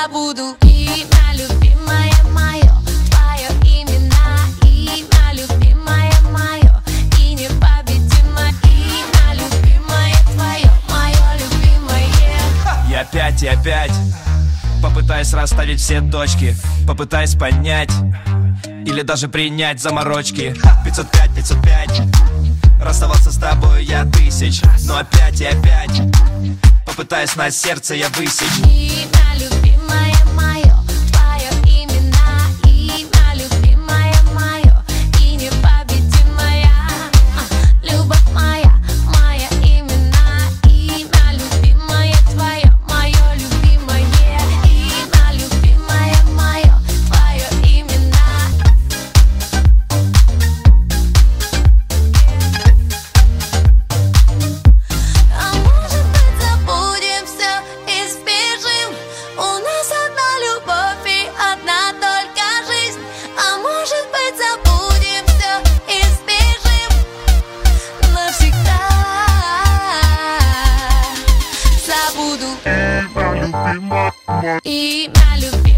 забуду. Имя любимое мое, твое имя, имя любимое мое и непобедимое. Имя любимое твое, мое любимое. Я опять и опять попытаюсь расставить все точки, попытаюсь понять или даже принять заморочки. 505, 505, расставаться с тобой я тысяч, но опять и опять попытаюсь на сердце я высечь. Имя любимое мое, твое имя, имя любимое мое и непобедимая. Любовь моя, мое имя, имя любимое твое, мое любимое. Имя любимое мое, твое имя. А может быть забудем все и сбежим? У нас одна любовь и одна только жизнь. А может быть забудем все и сбежим навсегда. Забуду имя любимое.